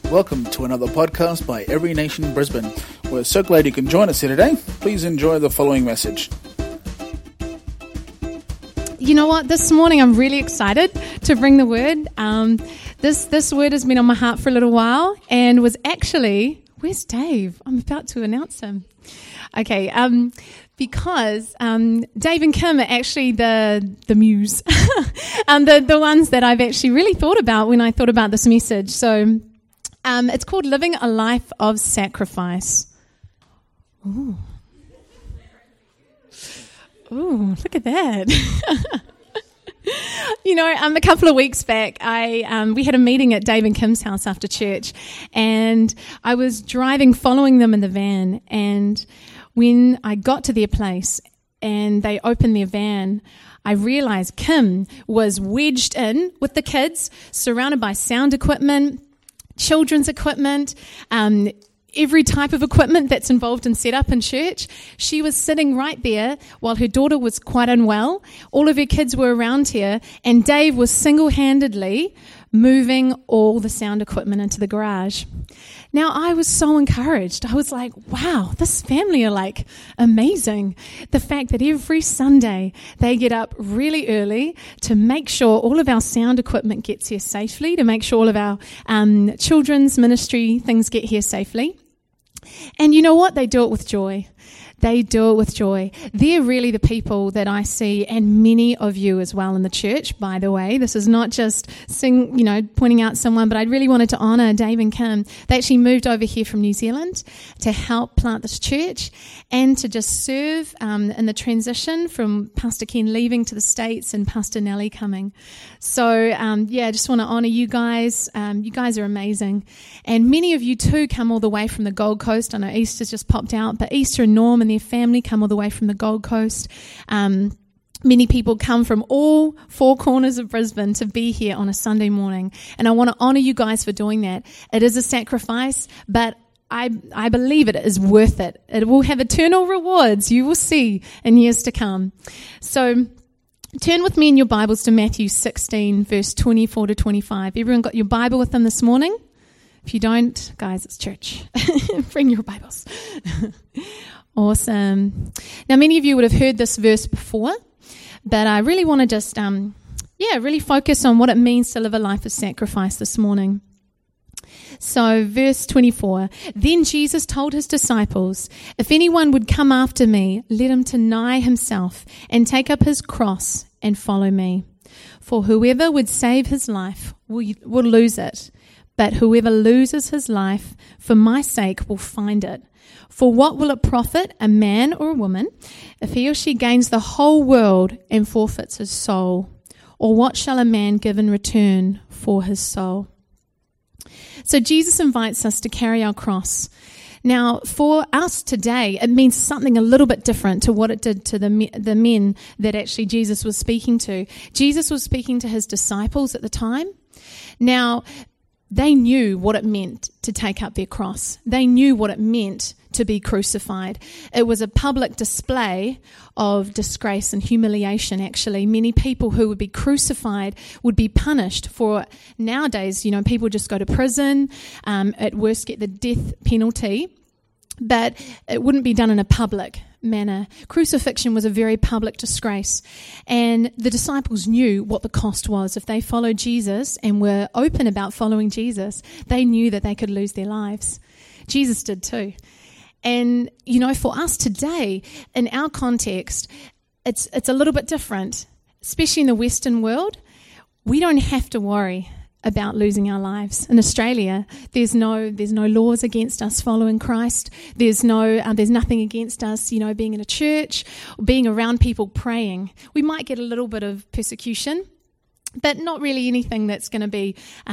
Welcome to another podcast by Every Nation Brisbane. We're so glad you can join us here today. Please enjoy the following message. You know what? This morning I'm really excited to bring the word. This word has been on my heart for a little while and was actually... Where's Dave? I'm about to announce him. Okay, because Dave and Kim are actually the muse, the ones that I've actually really thought about when I thought about this message. So it's called Living a Life of Sacrifice. Ooh, look at that. You know, a couple of weeks back, we had a meeting at Dave and Kim's house after church, and I was driving, following them in the van, and when I got to their place and they opened their van, I realized Kim was wedged in with the kids, surrounded by sound equipment, children's equipment, every type of equipment that's involved in setup in church. She was sitting right there while her daughter was quite unwell. All of her kids were around here, and Dave was single-handedly moving all the sound equipment into the garage. Now, I was so encouraged. I was like, wow, this family are like amazing. The fact that every Sunday they get up really early to make sure all of our sound equipment gets here safely, to make sure all of our children's ministry things get here safely. And you know what? They do it with joy. They do it with joy. They're really the people that I see, and many of you as well in the church, by the way. This is not just pointing out someone, but I really wanted to honour Dave and Kim. They actually moved over here from New Zealand to help plant this church and to just serve in the transition from Pastor Ken leaving to the States and Pastor Nellie coming. So, I just want to honour you guys. You guys are amazing. And many of you too come all the way from the Gold Coast. I know Easter's just popped out, but Easter and Norm and their family come all the way from the Gold Coast. Many people come from all four corners of Brisbane to be here on a Sunday morning. And I want to honour you guys for doing that. It is a sacrifice, but I believe it is worth it. It will have eternal rewards, you will see, in years to come. So turn with me in your Bibles to Matthew 16, verse 24 to 25. Everyone got your Bible with them this morning? If you don't, guys, it's church. Bring your Bibles. Awesome. Now, many of you would have heard this verse before, but I really want to just, really focus on what it means to live a life of sacrifice this morning. So, verse 24, then Jesus told his disciples, if anyone would come after me, let him deny himself and take up his cross and follow me. For whoever would save his life will lose it, but whoever loses his life for my sake will find it. For what will it profit a man or a woman if he or she gains the whole world and forfeits his soul? Or what shall a man give in return for his soul? So Jesus invites us to carry our cross. Now, for us today, it means something a little bit different to what it did to the men that actually Jesus was speaking to. Jesus was speaking to his disciples at the time. Now, they knew what it meant to take up their cross. They knew what it meant to be crucified. It was a public display of disgrace and humiliation, actually. Many people who would be crucified would be punished for, nowadays, people just go to prison, at worst get the death penalty, but it wouldn't be done in a public manner. Crucifixion was a very public disgrace, and the disciples knew what the cost was. If they followed Jesus and were open about following Jesus, they knew that they could lose their lives. Jesus did too. And, for us today, in our context, it's a little bit different, especially in the Western world. We don't have to worry about losing our lives. In Australia, there's no laws against us following Christ. There's nothing against us, being in a church or being around people praying. We might get a little bit of persecution, but not really anything that's going to be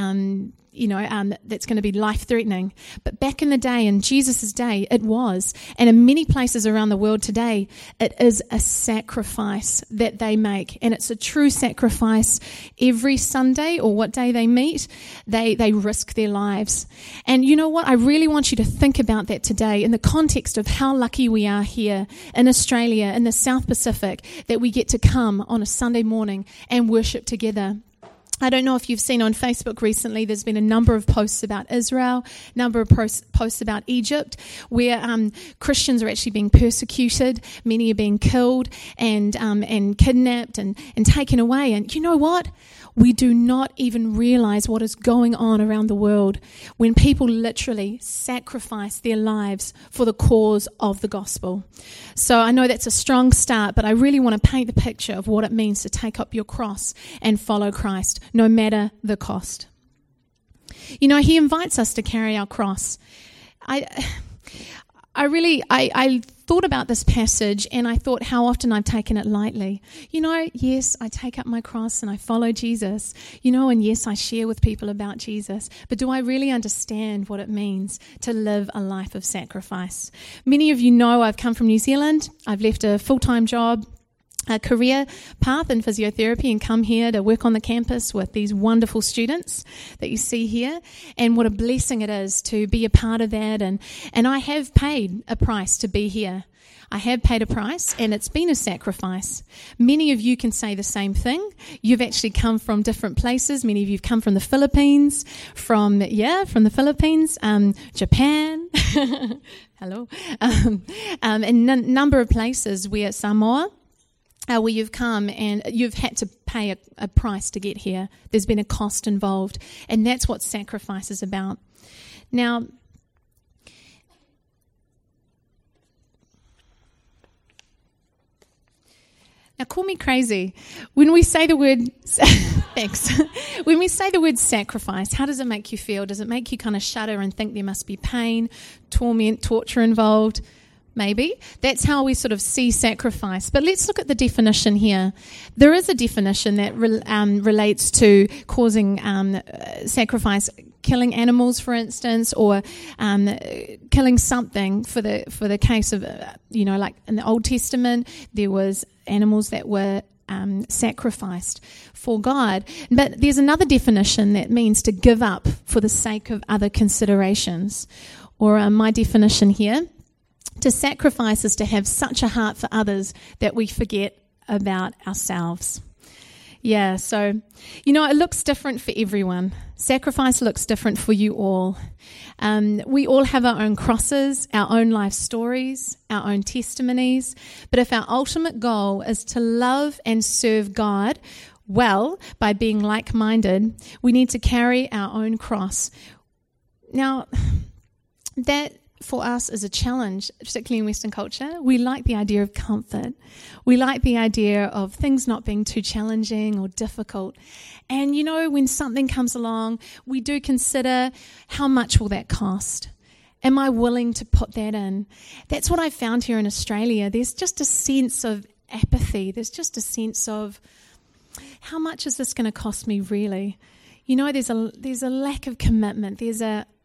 that's going to be life-threatening. But back in the day, in Jesus' day, it was. And in many places around the world today, it is a sacrifice that they make. And it's a true sacrifice. Every Sunday, or what day they meet, they risk their lives. And you know what? I really want you to think about that today in the context of how lucky we are here in Australia, in the South Pacific, that we get to come on a Sunday morning and worship together. I don't know if you've seen on Facebook recently, there's been a number of posts about Israel, number of posts about Egypt, where Christians are actually being persecuted. Many are being killed and kidnapped and taken away. And you know what? We do not even realize what is going on around the world when people literally sacrifice their lives for the cause of the gospel. So I know that's a strong start, but I really want to paint the picture of what it means to take up your cross and follow Christ, no matter the cost. You know, he invites us to carry our cross. I thought about this passage and I thought how often I've taken it lightly. You know, yes, I take up my cross and I follow Jesus. You know, and yes, I share with people about Jesus. But do I really understand what it means to live a life of sacrifice? Many of you know I've come from New Zealand. I've left a full-time job, a career path in physiotherapy, and come here to work on the campus with these wonderful students that you see here. And what a blessing it is to be a part of that. And I have paid a price to be here. I have paid a price, and it's been a sacrifice. Many of you can say the same thing. You've actually come from different places. Many of you have come from the Philippines, from the Philippines, Japan, hello, and a number of places where Samoa, where you've come and you've had to pay a price to get here. There's been a cost involved, and that's what sacrifice is about. Now, call me crazy. When we say the word, thanks. When we say the word sacrifice, how does it make you feel? Does it make you kind of shudder and think there must be pain, torment, torture involved? Maybe. That's how we sort of see sacrifice. But let's look at the definition here. There is a definition that relates to causing sacrifice, killing animals, for instance, or killing something. For the case of, like in the Old Testament, there was animals that were sacrificed for God. But there's another definition that means to give up for the sake of other considerations. Or my definition here, to sacrifice is to have such a heart for others that we forget about ourselves. Yeah, so, it looks different for everyone. Sacrifice looks different for you all. We all have our own crosses, our own life stories, our own testimonies. But if our ultimate goal is to love and serve God well by being like-minded, we need to carry our own cross. Now, that for us is a challenge, particularly in Western culture. We like the idea of comfort. We like the idea of things not being too challenging or difficult. And when something comes along, we do consider, how much will that cost? Am I willing to put that in? That's what I found here in Australia. There's just a sense of apathy. There's just a sense of, how much is this going to cost me really? There's a lack of commitment. There's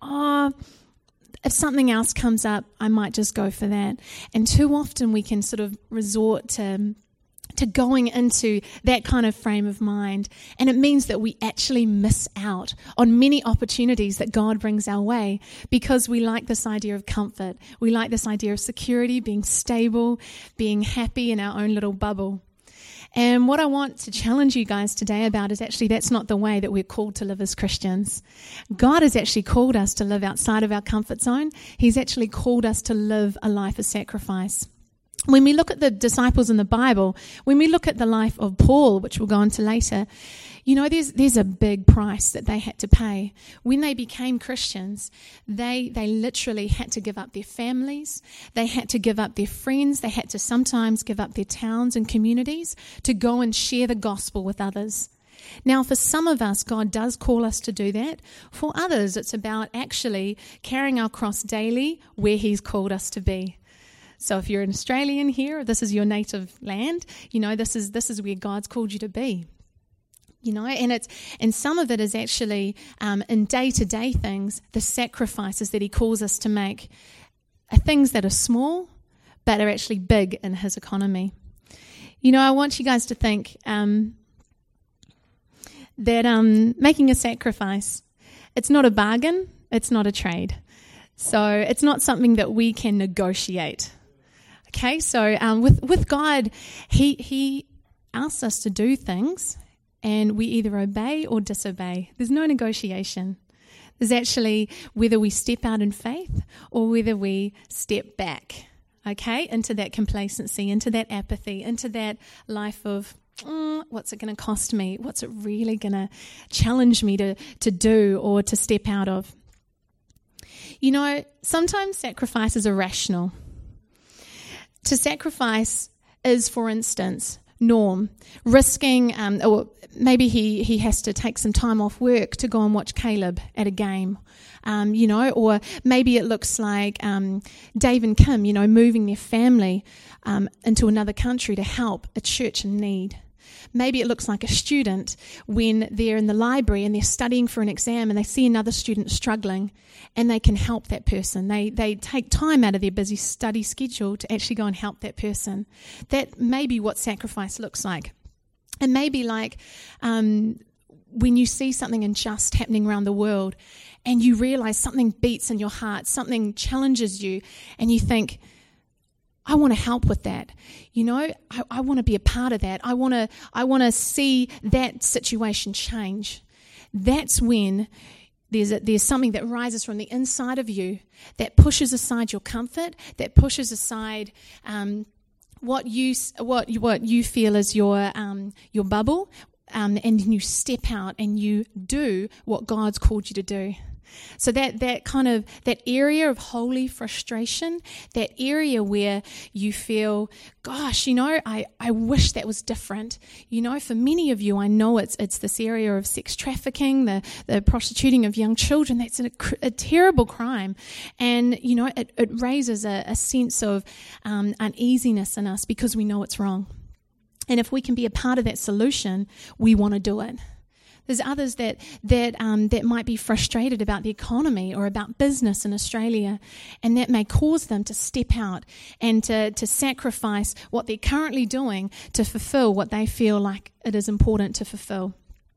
if something else comes up, I might just go for that. And too often we can sort of resort to going into that kind of frame of mind. And it means that we actually miss out on many opportunities that God brings our way because we like this idea of comfort. We like this idea of security, being stable, being happy in our own little bubble. And what I want to challenge you guys today about is actually that's not the way that we're called to live as Christians. God has actually called us to live outside of our comfort zone. He's actually called us to live a life of sacrifice. When we look at the disciples in the Bible, when we look at the life of Paul, which we'll go into later, there's a big price that they had to pay. When they became Christians, they literally had to give up their families. They had to give up their friends. They had to sometimes give up their towns and communities to go and share the gospel with others. Now, for some of us, God does call us to do that. For others, it's about actually carrying our cross daily where He's called us to be. So if you're an Australian here, this is your native land, this is where God's called you to be. And some of it is actually in day-to-day things, the sacrifices that He calls us to make are things that are small, but are actually big in His economy. I want you guys to think that making a sacrifice, it's not a bargain, it's not a trade. So it's not something that we can negotiate. Okay, so with God, He asks us to do things, and we either obey or disobey. There's no negotiation. There's actually whether we step out in faith or whether we step back, okay, into that complacency, into that apathy, into that life of, what's it going to cost me? What's it really going to challenge me to do or to step out of? You know, sometimes sacrifice is irrational. To sacrifice is, for instance, Norm risking, or maybe he has to take some time off work to go and watch Caleb at a game, or maybe it looks like Dave and Kim, moving their family into another country to help a church in need. Maybe it looks like a student when they're in the library and they're studying for an exam and they see another student struggling and they can help that person. They take time out of their busy study schedule to actually go and help that person. That may be what sacrifice looks like. It may be like when you see something unjust happening around the world and you realize something beats in your heart, something challenges you, and you think, I want to help with that. I want to be a part of that. I want to see that situation change. That's when there's something that rises from the inside of you that pushes aside your comfort, that pushes aside what you feel is your bubble, and you step out and you do what God's called you to do. So that area of holy frustration, that area where you feel, gosh, I wish that was different. For many of you, I know it's this area of sex trafficking, the prostituting of young children. That's a terrible crime. And, it raises a sense of uneasiness in us because we know it's wrong. And if we can be a part of that solution, we want to do it. There's others that might be frustrated about the economy or about business in Australia, and that may cause them to step out and to sacrifice what they're currently doing to fulfill what they feel like it is important to fulfill.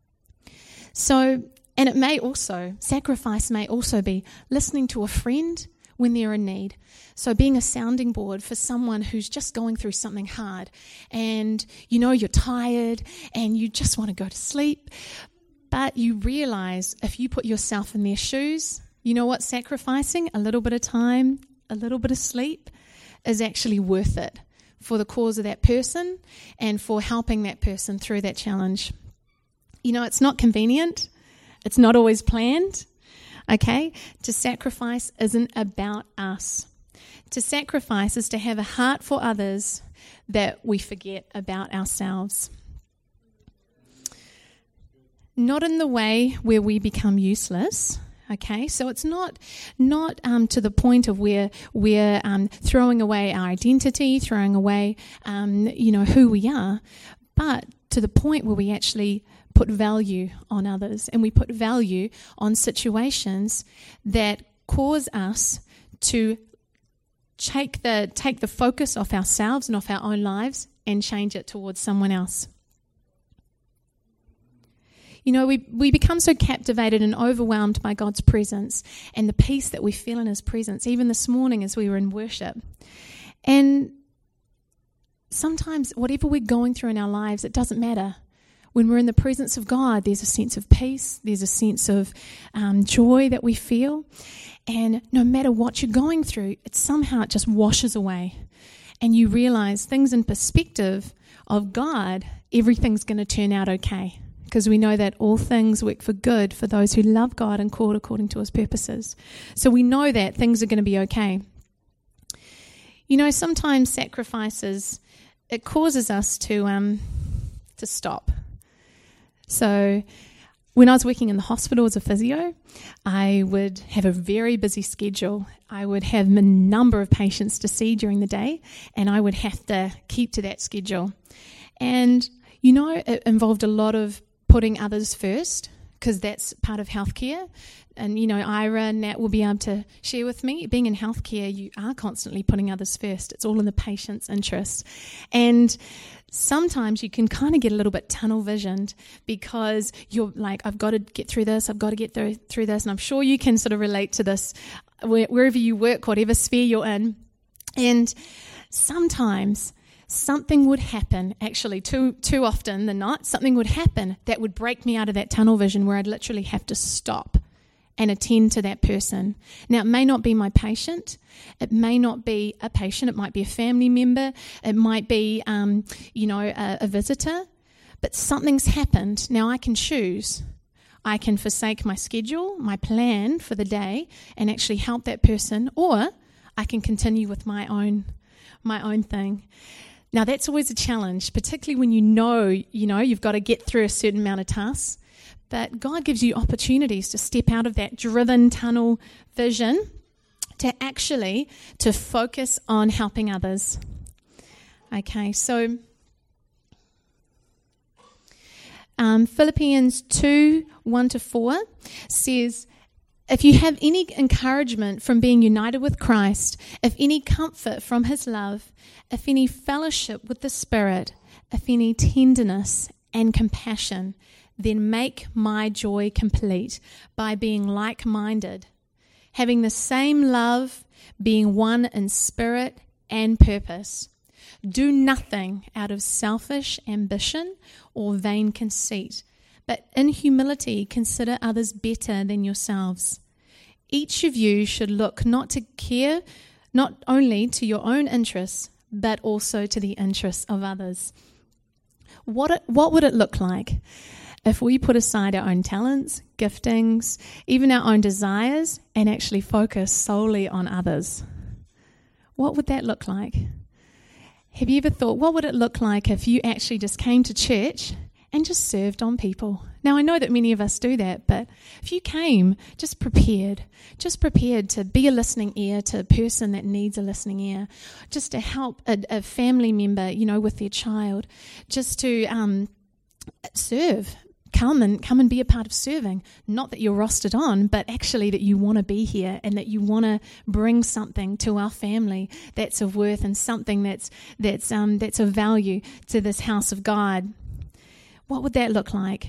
So, and sacrifice may also be listening to a friend when they're in need. So being a sounding board for someone who's just going through something hard and you're tired and you just want to go to sleep. But you realize if you put yourself in their shoes, you know what? Sacrificing a little bit of time, a little bit of sleep is actually worth it for the cause of that person and for helping that person through that challenge. It's not convenient. It's not always planned. Okay? To sacrifice isn't about us. To sacrifice is to have a heart for others that we forget about ourselves. Not in the way where we become useless, okay? So it's not to the point of where we're throwing away our identity, throwing away, who we are, but to the point where we actually put value on others and we put value on situations that cause us to take the focus off ourselves and off our own lives and change it towards someone else. We become so captivated and overwhelmed by God's presence and the peace that we feel in His presence, even this morning as we were in worship. And sometimes whatever we're going through in our lives, it doesn't matter. When we're in the presence of God, there's a sense of peace, there's a sense of joy that we feel. And no matter what you're going through, it just washes away. And you realize things in perspective of God, everything's going to turn out okay. Because we know that all things work for good for those who love God and called according to His purposes. So we know that things are going to be okay. Sometimes sacrifices, it causes us to stop. So when I was working in the hospital as a physio, I would have a very busy schedule. I would have a number of patients to see during the day, and I would have to keep to that schedule. And, it involved a lot of putting others first, because that's part of healthcare. And, Ira and Nat will be able to share with me, being in healthcare, you are constantly putting others first. It's all in the patient's interest. And sometimes you can kind of get a little bit tunnel visioned because you're like, I've got to get through this, I've got to get through this. And I'm sure you can sort of relate to this wherever you work, whatever sphere you're in. And sometimes something would happen, actually too often than not, something would happen that would break me out of that tunnel vision where I'd literally have to stop and attend to that person. Now, it may not be my patient. It may not be a patient. It might be a family member. It might be, a visitor. But something's happened. Now, I can choose. I can forsake my schedule, my plan for the day, and actually help that person, or I can continue with my own thing. Now, that's always a challenge, particularly when you know you've got to get through a certain amount of tasks. But God gives you opportunities to step out of that driven tunnel vision to focus on helping others. Okay, so Philippians 2:1-4 says, if you have any encouragement from being united with Christ, if any comfort from his love, if any fellowship with the Spirit, if any tenderness and compassion, then make my joy complete by being like-minded, having the same love, being one in spirit and purpose. Do nothing out of selfish ambition or vain conceit, but in humility consider others better than yourselves. Each of you should look not only to your own interests, but also to the interests of others. What would it look like if we put aside our own talents, giftings, even our own desires, and actually focus solely on others? What would that look like? Have you ever thought, what would it look like if you actually just came to church and just served on people? Now, I know that many of us do that, but if you came just prepared to be a listening ear to a person that needs a listening ear, just to help a family member, with their child, just to serve. Come and be a part of serving. Not that you're rostered on, but actually that you want to be here and that you want to bring something to our family that's of worth and something that's of value to this house of God. What would that look like?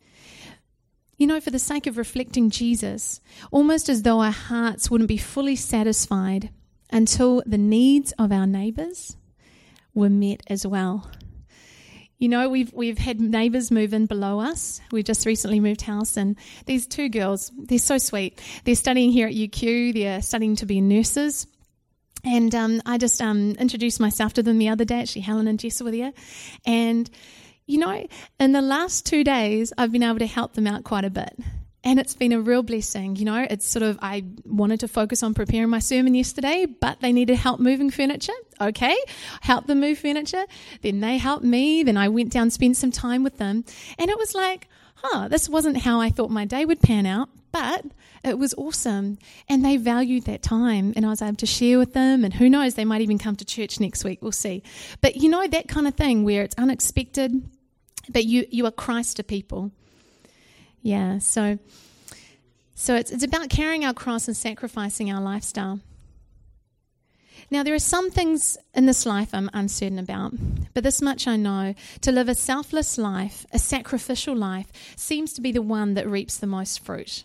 For the sake of reflecting Jesus, almost as though our hearts wouldn't be fully satisfied until the needs of our neighbours were met as well. We've had neighbours move in below us. We just recently moved house, and these two girls, they're so sweet. They're studying here at UQ. They're studying to be nurses. And I just introduced myself to them the other day. Actually, Helen and Jess were there. And, in the last 2 days, I've been able to help them out quite a bit. And it's been a real blessing. It's I wanted to focus on preparing my sermon yesterday, but they needed help moving furniture. Okay, help them move furniture. Then they helped me. Then I went down and spent some time with them. And it was like, this wasn't how I thought my day would pan out, but it was awesome. And they valued that time. And I was able to share with them. And who knows, they might even come to church next week. We'll see. But that kind of thing where it's unexpected, but you are Christ to people. Yeah, so it's about carrying our cross and sacrificing our lifestyle. Now, there are some things in this life I'm uncertain about, but this much I know: to live a selfless life, a sacrificial life, seems to be the one that reaps the most fruit.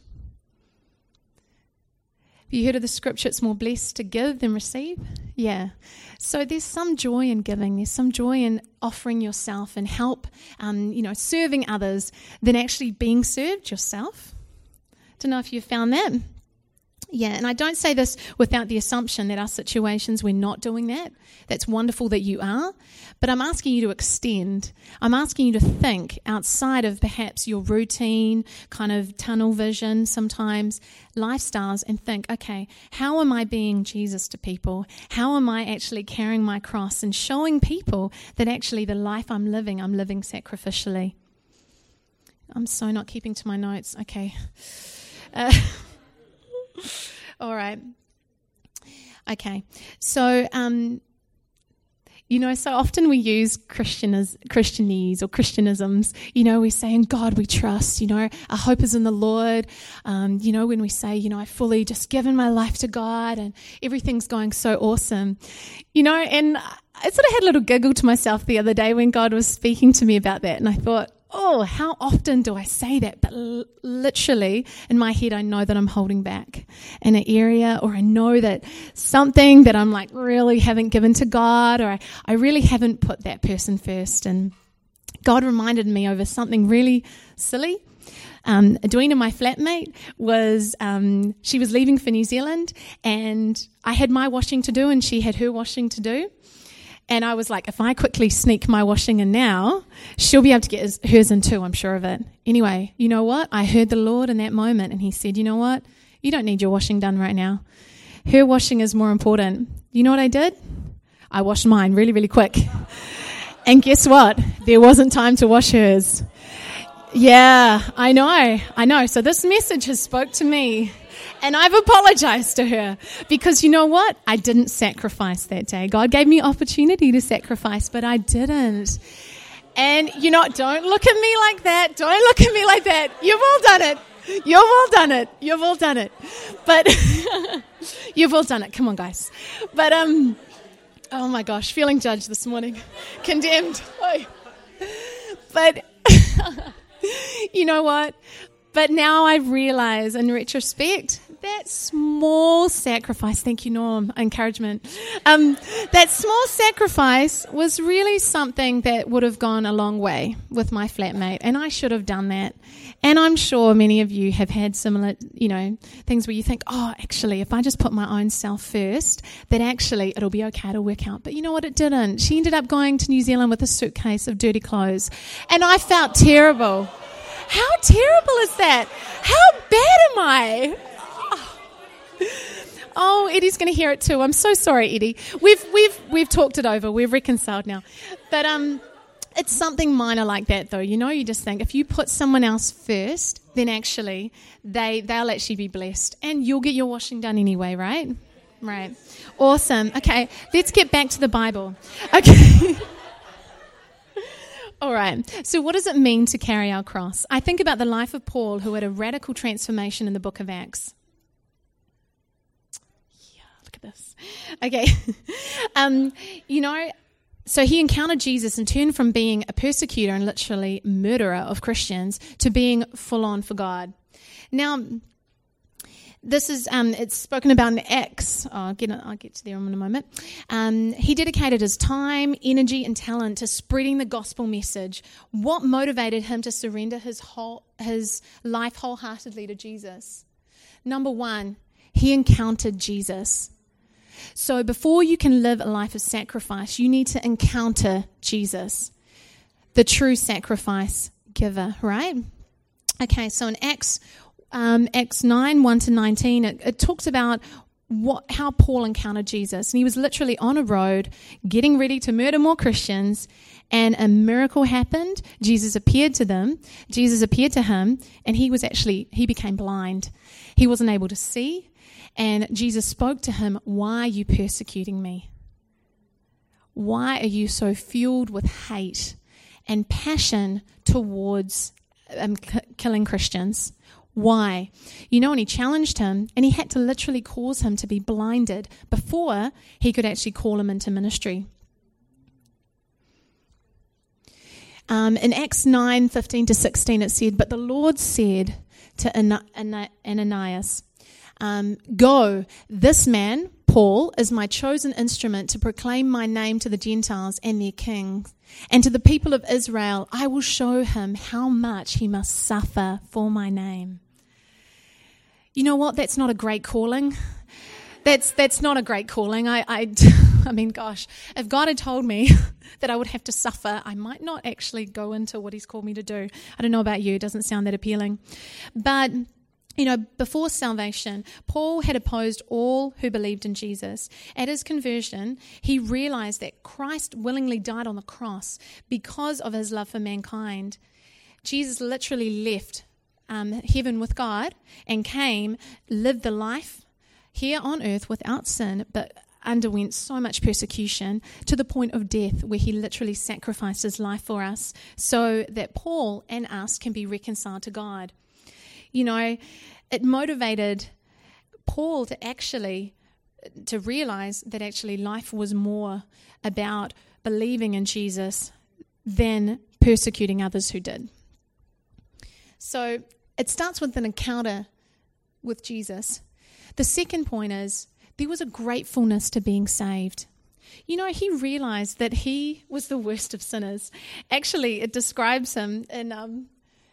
Have you heard of the scripture, it's more blessed to give than receive? Yeah. So there's some joy in giving. There's some joy in offering yourself and help, serving others than actually being served yourself. Don't know if you've found that. Yeah, and I don't say this without the assumption that our situations we're not doing that. That's wonderful that you are, but I'm asking you to extend. I'm asking you to think outside of perhaps your routine, kind of tunnel vision sometimes, lifestyles, and think, okay, how am I being Jesus to people? How am I actually carrying my cross and showing people that actually the life I'm living sacrificially? I'm so not keeping to my notes. Okay. All right. Okay. So, so often we use Christianese or Christianisms. We say, in God we trust. Our hope is in the Lord. When we say, I fully just given my life to God and everything's going so awesome. And I sort of had a little giggle to myself the other day when God was speaking to me about that. And I thought, oh, how often do I say that? But literally in my head, I know that I'm holding back in an area, or I know that something that I'm like really haven't given to God, or I really haven't put that person first. And God reminded me over something really silly. Edwina, my flatmate, she was leaving for New Zealand, and I had my washing to do and she had her washing to do. And I was like, if I quickly sneak my washing in now, she'll be able to get hers in too, I'm sure of it. Anyway, you know what? I heard the Lord in that moment, and he said, you know what? You don't need your washing done right now. Her washing is more important. You know what I did? I washed mine really, really quick. And guess what? There wasn't time to wash hers. Yeah, I know. So this message has spoke to me. And I've apologized to her because you know what? I didn't sacrifice that day. God gave me opportunity to sacrifice, but I didn't. And don't look at me like that. Don't look at me like that. You've all done it. You've all done it. You've all done it. But you've all done it. Come on, guys. But oh my gosh, feeling judged this morning. Condemned. Oy. But you know what? But now I realize in retrospect, that small sacrifice, thank you, Norm, encouragement. That small sacrifice was really something that would have gone a long way with my flatmate, and I should have done that. And I'm sure many of you have had similar, things where you think, oh, actually, if I just put my own self first, that actually it'll be okay, it'll work out. But you know what? It didn't. She ended up going to New Zealand with a suitcase of dirty clothes, and I felt terrible. How terrible is that? How bad am I? Oh, Eddie's going to hear it too. I'm so sorry, Eddie. We've talked it over. We've reconciled now. But it's something minor like that, though. You just think if you put someone else first, then actually they'll actually be blessed, and you'll get your washing done anyway, right? Right. Awesome. Okay, let's get back to the Bible. Okay. All right. So what does it mean to carry our cross? I think about the life of Paul, who had a radical transformation in the book of Acts. Yeah, look at this. Okay. So he encountered Jesus and turned from being a persecutor and literally murderer of Christians to being full on for God. Now, this is it's spoken about in Acts. I'll get to there in a moment. He dedicated his time, energy, and talent to spreading the gospel message. What motivated him to surrender his life wholeheartedly to Jesus? Number one, he encountered Jesus. So before you can live a life of sacrifice, you need to encounter Jesus, the true sacrifice giver, right? Okay, so in Acts 9, 1-19, it talks about how Paul encountered Jesus. And he was literally on a road getting ready to murder more Christians, and a miracle happened. Jesus appeared to him, and he became blind. He wasn't able to see, and Jesus spoke to him, "Why are you persecuting me? Why are you so fueled with hate and passion towards killing Christians? Why?" And he challenged him, and he had to literally cause him to be blinded before he could actually call him into ministry. In Acts 9, 15-16, it said, "But the Lord said to Ananias, go, this man, Paul, is my chosen instrument to proclaim my name to the Gentiles and their kings. And to the people of Israel, I will show him how much he must suffer for my name." You know what? That's not a great calling. That's not a great calling. I mean, gosh, if God had told me that I would have to suffer, I might not actually go into what he's called me to do. I don't know about you. It doesn't sound that appealing. But before salvation, Paul had opposed all who believed in Jesus. At his conversion, he realized that Christ willingly died on the cross because of his love for mankind. Jesus literally left heaven with God and came, lived the life here on earth without sin, but underwent so much persecution to the point of death, where he literally sacrificed his life for us so that Paul and us can be reconciled to God. It motivated Paul to realize that actually life was more about believing in Jesus than persecuting others who did. So it starts with an encounter with Jesus. The second point is there was a gratefulness to being saved. You know, he realized that he was the worst of sinners. Actually, it describes him in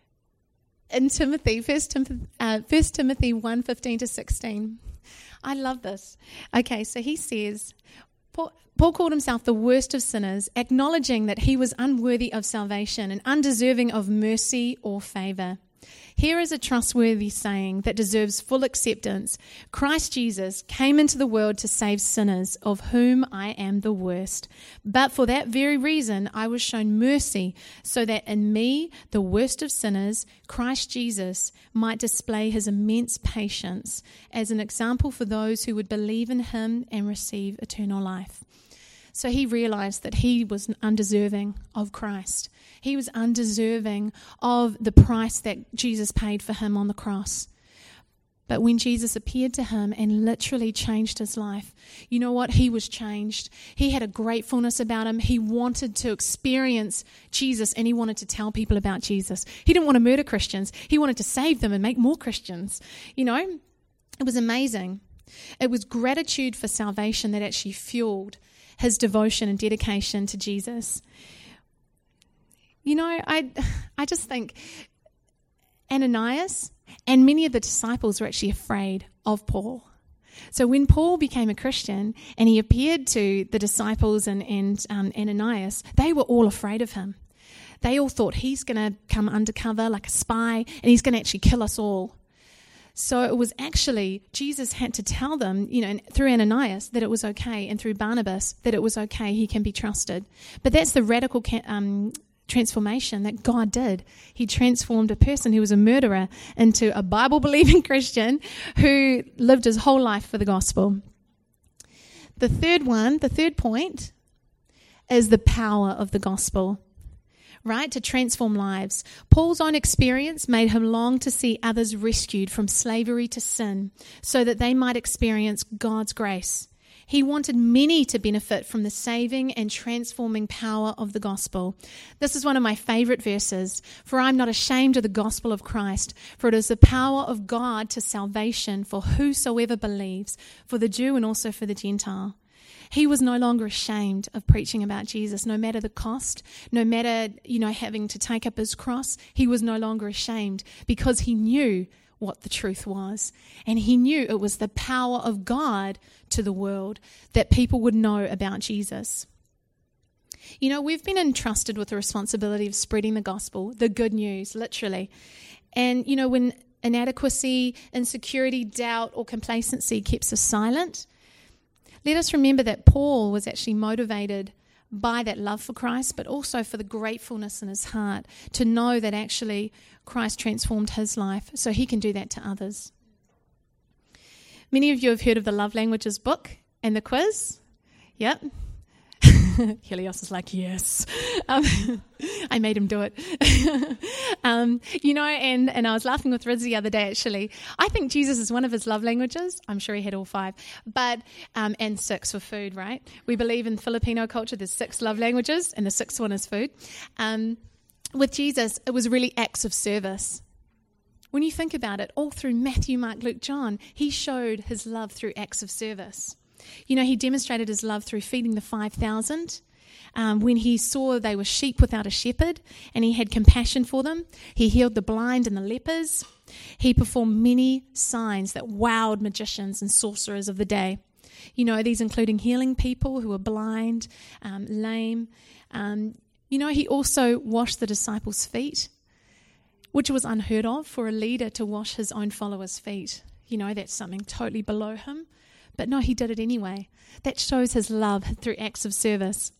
Timothy, 1 Timothy 1:15-16. I love this. Okay, so he says, Paul called himself the worst of sinners, acknowledging that he was unworthy of salvation and undeserving of mercy or favor. Here is a trustworthy saying that deserves full acceptance. Christ Jesus came into the world to save sinners, of whom I am the worst. But for that very reason, I was shown mercy, so that in me, the worst of sinners, Christ Jesus might display his immense patience as an example for those who would believe in him and receive eternal life. So he realized that he was undeserving of Christ. He was undeserving of the price that Jesus paid for him on the cross. But when Jesus appeared to him and literally changed his life, you know what? He was changed. He had a gratefulness about him. He wanted to experience Jesus, and he wanted to tell people about Jesus. He didn't want to murder Christians. He wanted to save them and make more Christians. You know, it was amazing. It was gratitude for salvation that actually fueled his devotion and dedication to Jesus. You know, I just think Ananias and many of the disciples were actually afraid of Paul. So when Paul became a Christian and he appeared to the disciples and Ananias, they were all afraid of him. They all thought he's going to come undercover like a spy and he's going to actually kill us all. So it was actually, Jesus had to tell them, you know, through Ananias that it was okay, and through Barnabas that it was okay, he can be trusted. But that's the radical transformation that God did. He transformed a person who was a murderer into a Bible-believing Christian who lived his whole life for the gospel. The third point is the power of the gospel. Right, to transform lives. Paul's own experience made him long to see others rescued from slavery to sin so that they might experience God's grace. He wanted many to benefit from the saving and transforming power of the gospel. This is one of my favorite verses. For I'm not ashamed of the gospel of Christ, for it is the power of God to salvation for whosoever believes, for the Jew and also for the Gentile. He was no longer ashamed of preaching about Jesus, no matter the cost, no matter, having to take up his cross. He was no longer ashamed because he knew what the truth was. And he knew it was the power of God to the world that people would know about Jesus. We've been entrusted with the responsibility of spreading the gospel, the good news, literally. And, when inadequacy, insecurity, doubt, or complacency keeps us silent, let us remember that Paul was actually motivated by that love for Christ, but also for the gratefulness in his heart to know that actually Christ transformed his life, so he can do that to others. Many of you have heard of the Love Languages book and the quiz. Yep. Helios is like, yes. I made him do it. And I was laughing with Riz the other day, actually. I think Jesus is one of his love languages. I'm sure he had all 5. But and 6 for food, right? We believe in Filipino culture there's 6 love languages, and the 6th one is food. With Jesus, it was really acts of service. When you think about it, all through Matthew, Mark, Luke, John, he showed his love through acts of service. He demonstrated his love through feeding the 5,000. When he saw they were sheep without a shepherd and he had compassion for them, he healed the blind and the lepers. He performed many signs that wowed magicians and sorcerers of the day. These including healing people who were blind, lame. He also washed the disciples' feet, which was unheard of for a leader to wash his own followers' feet. That's something totally below him. But no, he did it anyway. That shows his love through acts of service.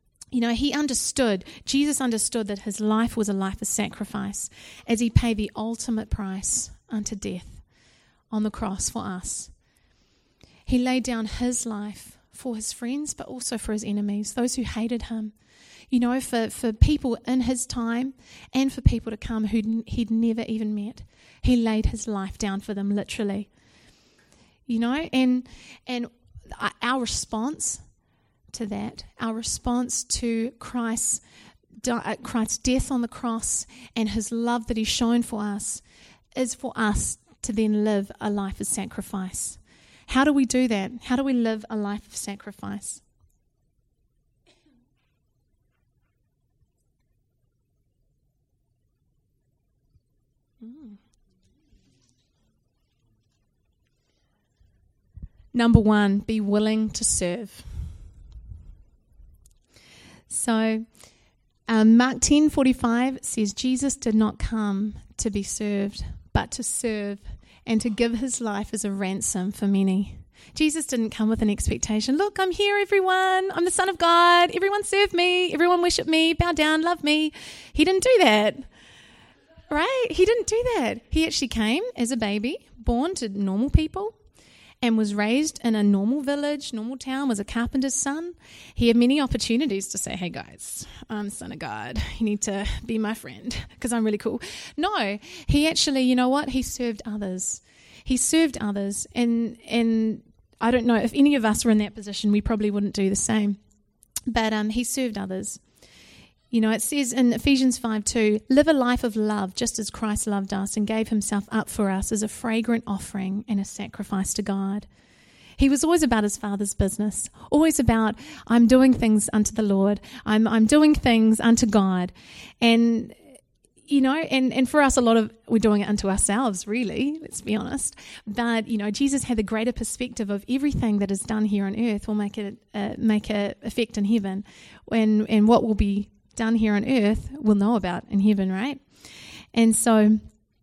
Jesus understood that his life was a life of sacrifice as he paid the ultimate price unto death on the cross for us. He laid down his life for his friends, but also for his enemies, those who hated him. For people in his time and for people to come who he'd never even met. He laid his life down for them, literally. And our response to that, our response to Christ's Christ's death on the cross and his love that he's shown for us is for us to then live a life of sacrifice. How do we do that? How do we live a life of sacrifice? Number one, be willing to serve. So Mark 10:45 says, Jesus did not come to be served, but to serve and to give his life as a ransom for many. Jesus didn't come with an expectation. Look, I'm here, everyone. I'm the Son of God. Everyone serve me. Everyone worship me. Bow down, love me. He didn't do that, right? He didn't do that. He actually came as a baby, born to normal people, and was raised in a normal village, normal town, was a carpenter's son. He had many opportunities to say, hey guys, I'm the Son of God. You need to be my friend because I'm really cool. No, he actually, you know what? He served others. He served others. And I don't know, if any of us were in that position, we probably wouldn't do the same. But he served others. You know, it says in Ephesians 5:2, live a life of love just as Christ loved us and gave himself up for us as a fragrant offering and a sacrifice to God. He was always about his Father's business, always about, I'm doing things unto the Lord, I'm doing things unto God. And, you know, and for us, a lot of, we're doing it unto ourselves, really, let's be honest. But, you know, Jesus had the greater perspective of everything that is done here on earth will make an effect in heaven, and what will be done here on earth we'll know about in heaven, right? And so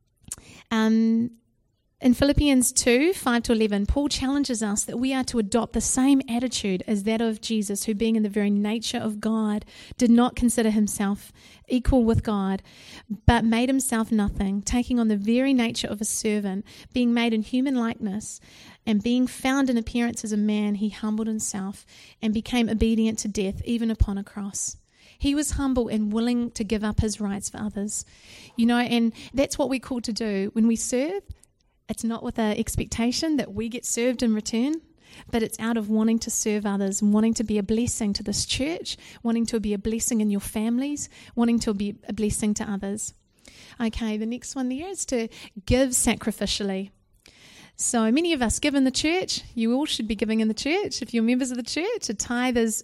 in Philippians 2:5-11, Paul challenges us that we are to adopt the same attitude as that of Jesus, who being in the very nature of God did not consider himself equal with God, but made himself nothing, taking on the very nature of a servant, being made in human likeness, and being found in appearance as a man, he humbled himself and became obedient to death, even upon a cross. He was humble and willing to give up his rights for others. You know, and that's what we're called to do. When we serve, it's not with an expectation that we get served in return, but it's out of wanting to serve others and wanting to be a blessing to this church, wanting to be a blessing in your families, wanting to be a blessing to others. Okay, the next one there is to give sacrificially. So many of us give in the church. You all should be giving in the church. If you're members of the church, a tithe is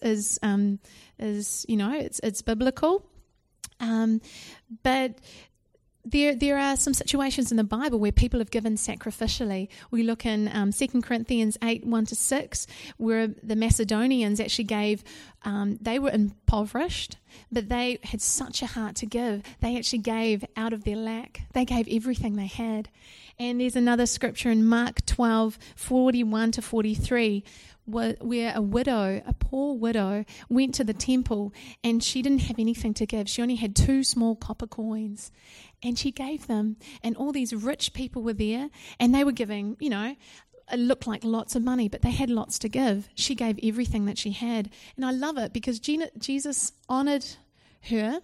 you know, it's biblical. But there are some situations in the Bible where people have given sacrificially. We look in 2 Corinthians 8:1-6, where the Macedonians actually gave, they were impoverished, but they had such a heart to give. They actually gave out of their lack. They gave everything they had. And there's another scripture in Mark 12:41-43, where a widow, a poor widow, went to the temple and she didn't have anything to give. She only had 2 small copper coins, and she gave them. And all these rich people were there, and they were giving, you know, it looked like lots of money, but they had lots to give. She gave everything that she had. And I love it because Jesus honored her,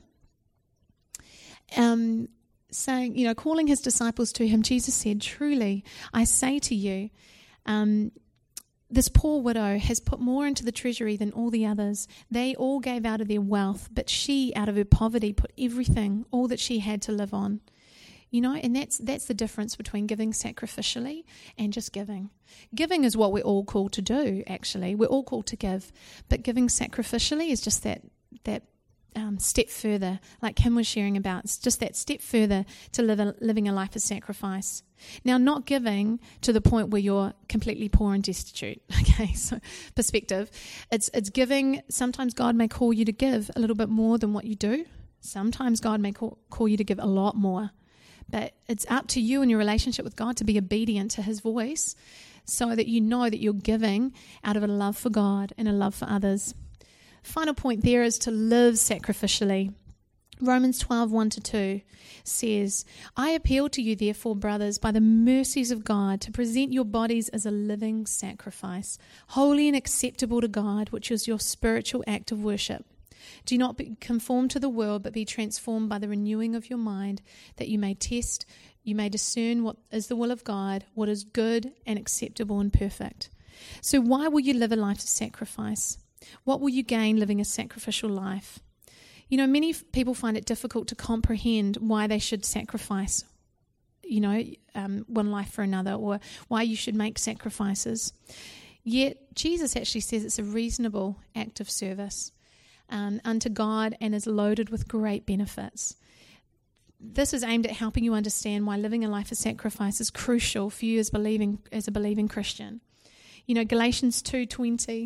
saying, you know, calling his disciples to him. Jesus said, truly, I say to you, this poor widow has put more into the treasury than all the others. They all gave out of their wealth, but she, out of her poverty, put everything, all that she had to live on. You know, and that's the difference between giving sacrificially and just giving. Giving is what we're all called to do, actually. We're all called to give. But giving sacrificially is just that step further, like Kim was sharing about. It's just that step further to living a life of sacrifice. Now, not giving to the point where you're completely poor and destitute. Okay, so perspective. It's giving. Sometimes God may call you to give a little bit more than what you do. Sometimes God may call you to give a lot more. But it's up to you in your relationship with God to be obedient to his voice so that you know that you're giving out of a love for God and a love for others. Final point there is to live sacrificially. Romans 12:1-2 says, I appeal to you, therefore, brothers, by the mercies of God, to present your bodies as a living sacrifice, holy and acceptable to God, which is your spiritual act of worship. Do not be conformed to the world, but be transformed by the renewing of your mind, that you may discern what is the will of God, what is good and acceptable and perfect. So why will you live a life of sacrifice? What will you gain living a sacrificial life? You know, many people find it difficult to comprehend why they should sacrifice, one life for another, or why you should make sacrifices. Yet Jesus actually says it's a reasonable act of service unto God and is loaded with great benefits. This is aimed at helping you understand why living a life of sacrifice is crucial for you as a believing Christian. You know, Galatians 2:20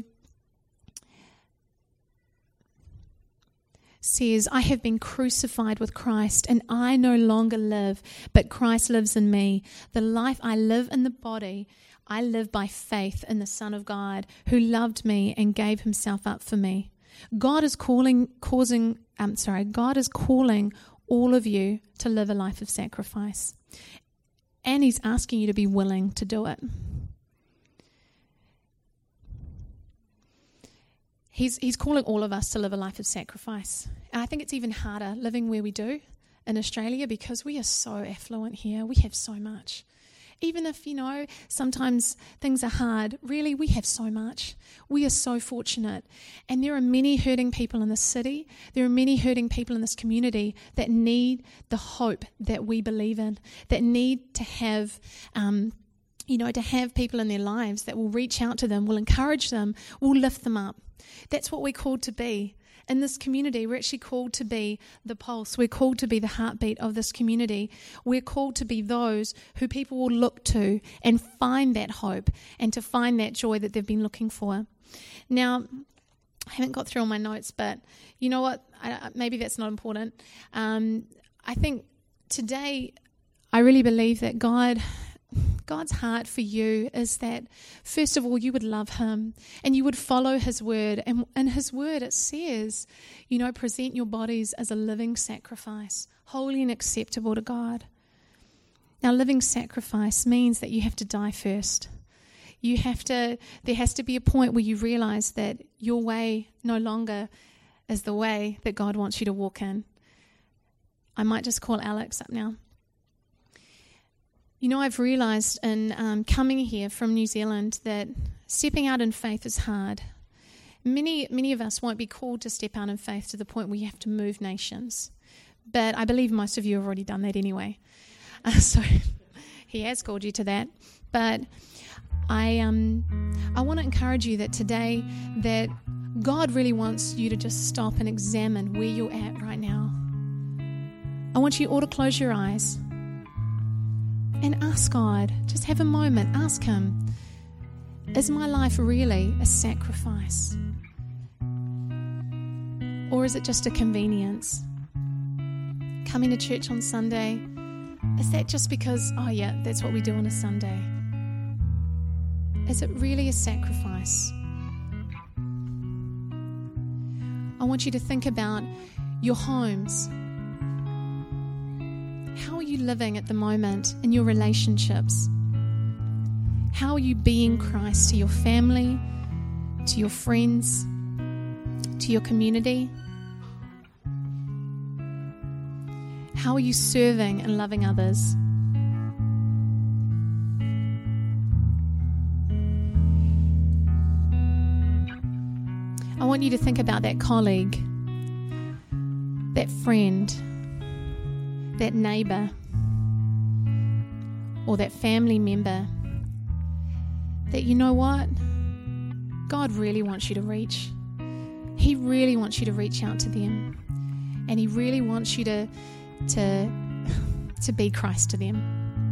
says, I have been crucified with Christ, and I no longer live, but Christ lives in me. The life I live in the body, I live by faith in the Son of God, who loved me and gave himself up for me. God is calling all of you to live a life of sacrifice. And he's asking you to be willing to do it. He's calling all of us to live a life of sacrifice. And I think it's even harder living where we do in Australia, because we are so affluent here. We have so much. Even if, sometimes things are hard, really, we have so much. We are so fortunate. And there are many hurting people in this city. There are many hurting people in this community that need the hope that we believe in, that need to have, to have people in their lives that will reach out to them, will encourage them, will lift them up. That's what we're called to be. In this community, we're actually called to be the pulse. We're called to be the heartbeat of this community. We're called to be those who people will look to and find that hope and to find that joy that they've been looking for. Now, I haven't got through all my notes, but you know what? Maybe that's not important. I think today I really believe that God's heart for you is that, first of all, you would love him and you would follow his word. And in his word it says, present your bodies as a living sacrifice, holy and acceptable to God. Now, living sacrifice means that you have to die first. There has to be a point where you realize that your way no longer is the way that God wants you to walk in. I might just call Alex up now. I've realised in coming here from New Zealand that stepping out in faith is hard. Many of us won't be called to step out in faith to the point where you have to move nations. But I believe most of you have already done that anyway. So he has called you to that. But I want to encourage you that today that God really wants you to just stop and examine where you're at right now. I want you all to close your eyes and ask God, just have a moment, ask him, is my life really a sacrifice? Or is it just a convenience? Coming to church on Sunday, is that just because, that's what we do on a Sunday? Is it really a sacrifice? I want you to think about your homes. How are you living at the moment in your relationships? How are you being Christ to your family, to your friends, to your community? How are you serving and loving others? I want you to think about that colleague, that friend, that neighbour, or that family member that, you know what, God really wants you to reach. He really wants you to reach out to them, and he really wants you to be Christ to them.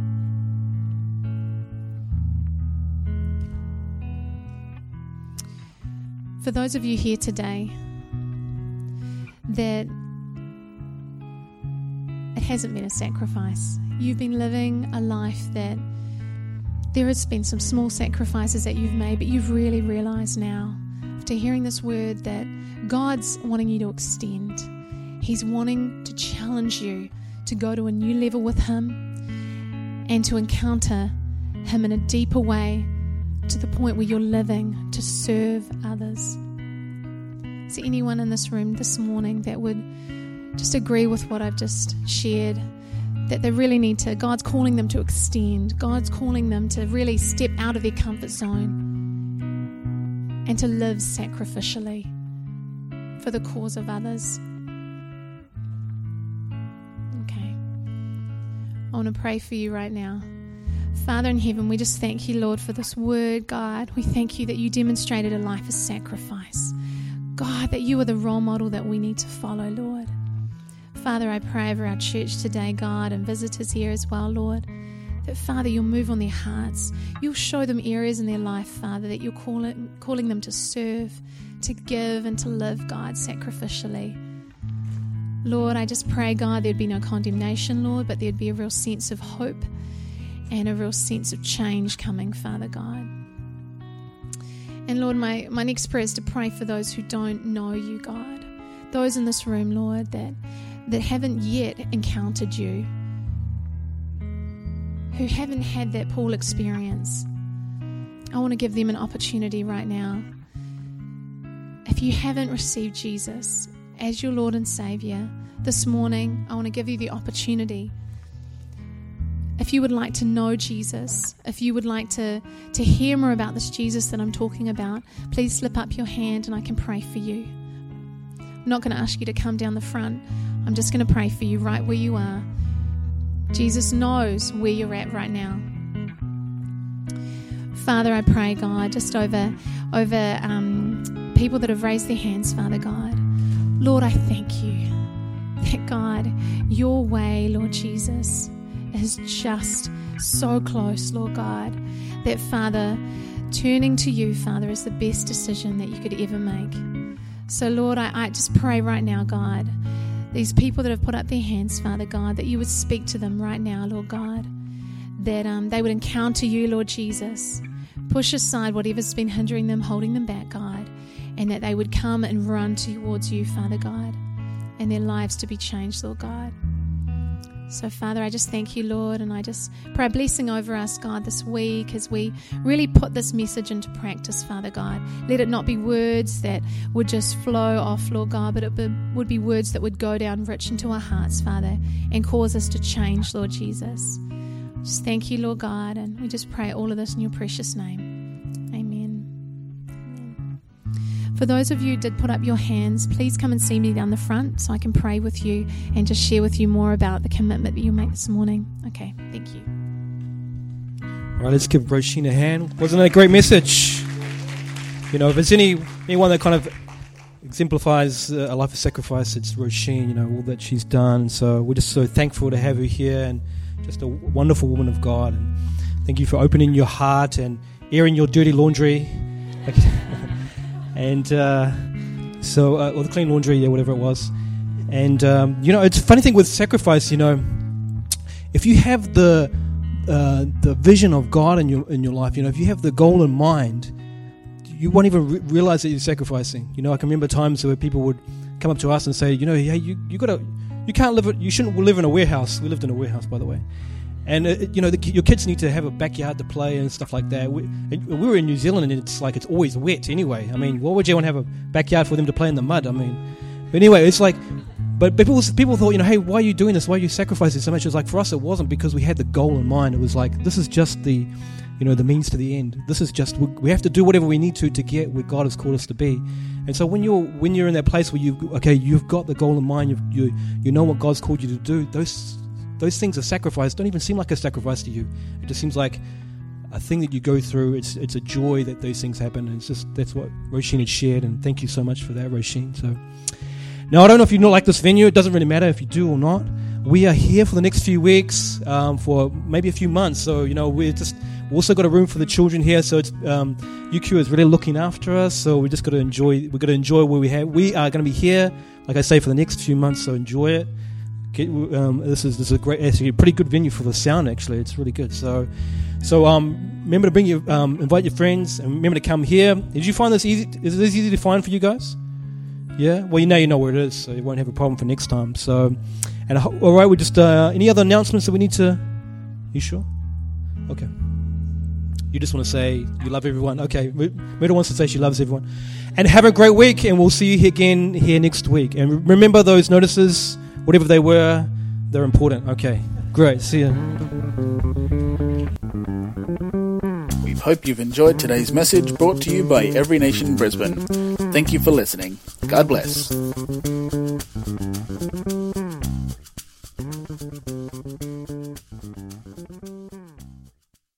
For those of you here today that it hasn't been a sacrifice, you've been living a life that there has been some small sacrifices that you've made, but you've really realized now, after hearing this word, that God's wanting you to extend. He's wanting to challenge you to go to a new level with him and to encounter him in a deeper way, to the point where you're living to serve others. Is there anyone in this room this morning that would just agree with what I've just shared, that they really need to, God's calling them to extend, God's calling them to really step out of their comfort zone and to live sacrificially for the cause of others? want to pray for you right now. Father in heaven, we just thank you, Lord, for this word, God. We thank you that you demonstrated a life of sacrifice. God, that you are the role model that we need to follow, Lord. Father, I pray over our church today, God, and visitors here as well, Lord, that, Father, you'll move on their hearts. You'll show them areas in their life, Father, that you're calling them to serve, to give, and to live, God, sacrificially. Lord, I just pray, God, there'd be no condemnation, Lord, but there'd be a real sense of hope and a real sense of change coming, Father God. And Lord, my next prayer is to pray for those who don't know you, God. Those in this room, Lord, that haven't yet encountered you, who haven't had that Paul experience. I want to give them an opportunity right now. If you haven't received Jesus as your Lord and Savior, this morning, I want to give you the opportunity. If you would like to know Jesus, if you would like to hear more about this Jesus that I'm talking about, please slip up your hand and I can pray for you. I'm not going to ask you to come down the front. I'm just going to pray for you right where you are. Jesus knows where you're at right now. Father, I pray, God, just over people that have raised their hands, Father God. Lord, I thank you that, God, your way, Lord Jesus, is just so close, Lord God, that, Father, turning to you, Father, is the best decision that you could ever make. So, Lord, I just pray right now, God, these people that have put up their hands, Father God, that you would speak to them right now, Lord God, that they would encounter you, Lord Jesus, push aside whatever's been hindering them, holding them back, God, and that they would come and run towards you, Father God, and their lives to be changed, Lord God. So, Father, I just thank you, Lord, and I just pray a blessing over us, God, this week as we really put this message into practice, Father God. Let it not be words that would just flow off, Lord God, but it would be words that would go down rich into our hearts, Father, and cause us to change, Lord Jesus. Just thank you, Lord God, and we just pray all of this in your precious name. For those of you who did put up your hands, please come and see me down the front so I can pray with you and just share with you more about the commitment that you make this morning. Okay, thank you. All right, let's give Roisin a hand. Wasn't that a great message? You know, if there's anyone that kind of exemplifies a life of sacrifice, it's Roisin, you know, all that she's done. So we're just so thankful to have her here, and just a wonderful woman of God. And thank you for opening your heart and airing your dirty laundry. And or the clean laundry, yeah, whatever it was. And you know, it's a funny thing with sacrifice. You know, if you have the vision of God in your life, you know, if you have the goal in mind, you won't even realize that you're sacrificing. You know, I can remember times where people would come up to us and say, you know, hey, you shouldn't live in a warehouse. We lived in a warehouse, by the way. And, you know, your kids need to have a backyard to play and stuff like that. We were in New Zealand, and it's like it's always wet anyway. I mean, why would you want to have a backyard for them to play in the mud? I mean, but anyway, it's like, but people thought, you know, hey, why are you doing this? Why are you sacrificing so much? It was like, for us, it wasn't because we had the goal in mind. It was like, this is just the, you know, the means to the end. This is just, we have to do whatever we need to get where God has called us to be. And so when you're in that place where you've got the goal in mind, you know what God's called you to do, those things of sacrifice don't even seem like a sacrifice to you. It just seems like a thing that you go through. It's a joy that those things happen. And it's just, that's what Roisin had shared. And thank you so much for that, Roisin. So now, I don't know if you not like this venue. It doesn't really matter if you do or not. We are here for the next few weeks, for maybe a few months. So, you know, we also got a room for the children here. So it's UQ is really looking after us. So we just got to enjoy. We got to enjoy where we have. We are going to be here, like I say, for the next few months. So enjoy it. This is a great, actually a pretty good venue for the sound. Actually, it's really good. So remember to bring your invite your friends, and remember to come here. Did you find this easy? Is this easy to find for you guys? Yeah. Well, you know where it is, so you won't have a problem for next time. So, and all right, we just any other announcements that we need to? You sure? Okay. You just want to say you love everyone. Okay. Myrtle wants to say she loves everyone, and have a great week. And we'll see you again here next week. And remember those notices. Whatever they were, they're important. Okay, great. See ya. We hope you've enjoyed today's message brought to you by Every Nation Brisbane. Thank you for listening. God bless.